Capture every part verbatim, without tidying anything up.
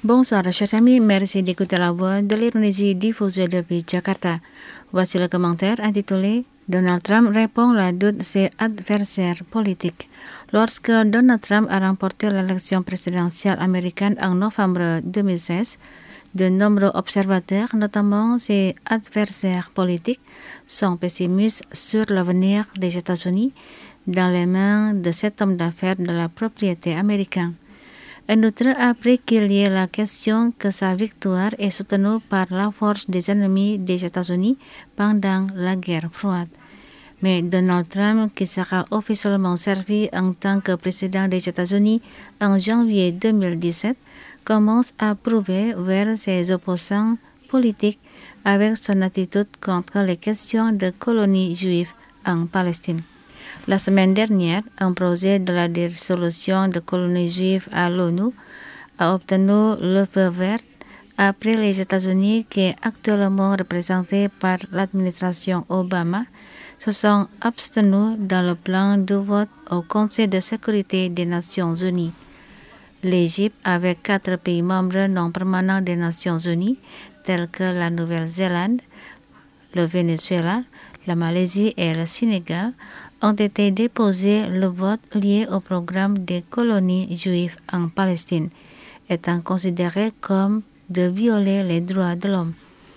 Bonsoir, chers amis. Merci d'écouter la voix de l'Indonésie diffusée depuis Jakarta. Voici le commentaire intitulé Donald Trump répond à doute de ses adversaires politiques. Lorsque Donald Trump a remporté l'élection présidentielle américaine en novembre deux mille seize, de nombreux observateurs, notamment ses adversaires politiques, sont pessimistes sur l'avenir des États-Unis dans les mains de cet homme d'affaires de la propriété américaine. Un autre a appris qu'il y ait la question que sa victoire est soutenue par la force des ennemis des États-Unis pendant la guerre froide. Mais Donald Trump, qui sera officiellement servi en tant que président des États-Unis en janvier deux mille dix-sept, commence à prouver vers ses opposants politiques avec son attitude contre les questions de colonies juives en Palestine. La semaine dernière, un projet de la dissolution de colonies juives à l'ONU a obtenu le feu vert après les États-Unis, qui est actuellement représenté par l'administration Obama, se sont abstenus dans le plan de vote au Conseil de sécurité des Nations Unies. L'Égypte, avec quatre pays membres non permanents des Nations Unies, tels que la Nouvelle-Zélande, le Venezuela, la Malaisie et le Sénégal, ont été déposés le vote lié au programme des colonies juives en Palestine, étant considéré comme de violer les droits de l'homme.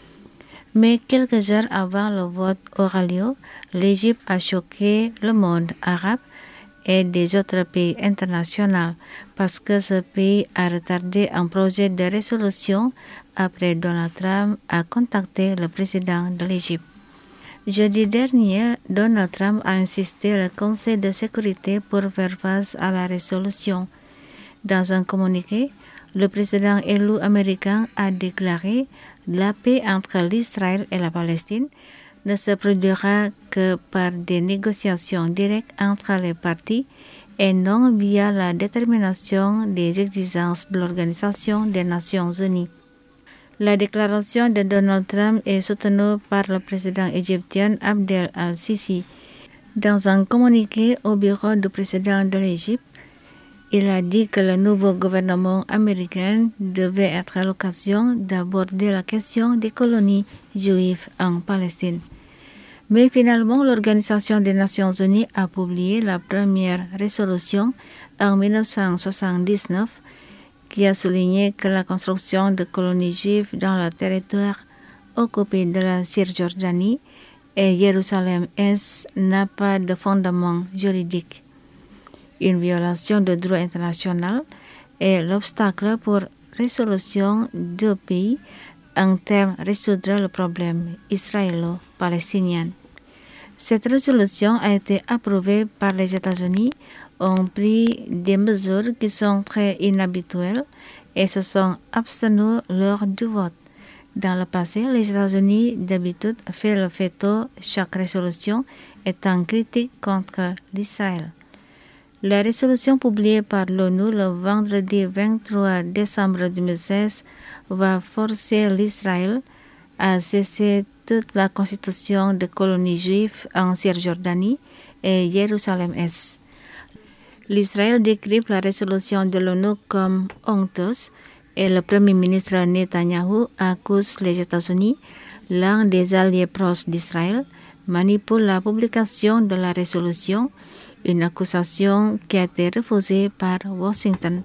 Mais quelques heures avant le vote aura lieu, l'Égypte a choqué le monde arabe et des autres pays internationaux parce que ce pays a retardé un projet de résolution après Donald Trump a contacté le président de l'Égypte. Jeudi dernier, Donald Trump a insisté le Conseil de sécurité pour faire face à la résolution. Dans un communiqué, le président élu américain a déclaré la paix entre l'Israël et la Palestine ne se produira que par des négociations directes entre les parties et non via la détermination des exigences de l'Organisation des Nations Unies. La déclaration de Donald Trump est soutenue par le président égyptien Abdel al-Sisi. Dans un communiqué au bureau du président de l'Égypte, il a dit que le nouveau gouvernement américain devait être l'occasion d'aborder la question des colonies juives en Palestine. Mais finalement, l'Organisation des Nations Unies a publié la première résolution en dix-neuf cent soixante-dix-neuf qui a souligné que la construction de colonies juives dans le territoire occupé de la Cisjordanie et Jérusalem-Est n'a pas de fondement juridique. Une violation du droit international est l'obstacle pour résolution du pays en termes de résoudre le problème israélo-palestinien. Cette résolution a été approuvée par les États-Unis, ont pris des mesures qui sont très inhabituelles et se sont abstenus lors du vote. Dans le passé, les États-Unis d'habitude font le veto chaque résolution étant critique contre l'Israël. La résolution publiée par l'ONU le vendredi vingt-trois décembre deux mille seize va forcer l'Israël à cesser toute la constitution de colonies juives en Cisjordanie et Jérusalem-Est. L'Israël décrit la résolution de l'ONU comme honteuse et le Premier ministre Netanyahou accuse les États-Unis, l'un des alliés proches d'Israël, manipule la publication de la résolution, une accusation qui a été refusée par Washington.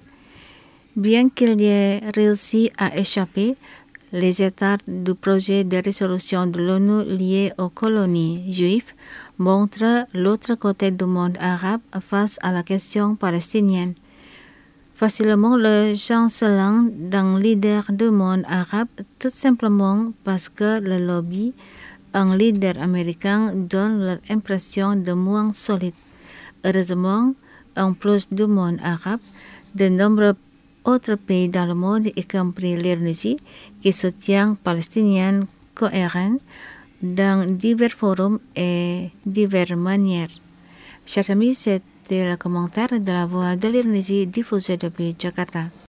Bien qu'il y ait réussi à échapper, les états du projet de résolution de l'ONU lié aux colonies juives montrent l'autre côté du monde arabe face à la question palestinienne. Facilement le chancelant d'un leader du monde arabe tout simplement parce que le lobby, un leader américain, donne l'impression de moins solide. Heureusement, en plus du monde arabe, de nombreux autres pays dans le monde, y compris l'Indonésie, qui soutient palestiniens cohérents dans divers forums et diverses manières. Chers amis, c'était le commentaire de la voix de l'Indonésie diffusé depuis Jakarta.